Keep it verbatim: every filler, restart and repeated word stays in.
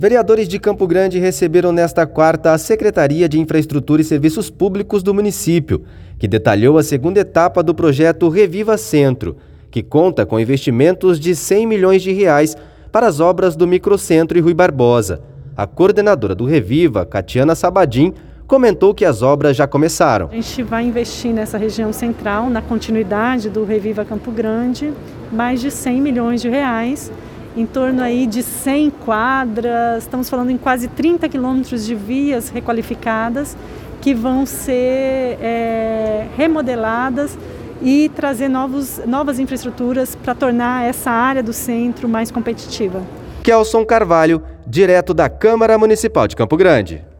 Vereadores de Campo Grande receberam nesta quarta a Secretaria de Infraestrutura e Serviços Públicos do município, que detalhou a segunda etapa do projeto Reviva Centro, que conta com investimentos de cem milhões de reais para as obras do Microcentro e Rui Barbosa. A coordenadora do Reviva, Catiana Sabadim, comentou que as obras já começaram. A gente vai investir nessa região central, na continuidade do Reviva Campo Grande, mais de cem milhões de reais, em torno aí de cem quadras, estamos falando em quase trinta quilômetros de vias requalificadas que vão ser é, remodeladas e trazer novos, novas infraestruturas para tornar essa área do centro mais competitiva. Kelson Carvalho, direto da Câmara Municipal de Campo Grande.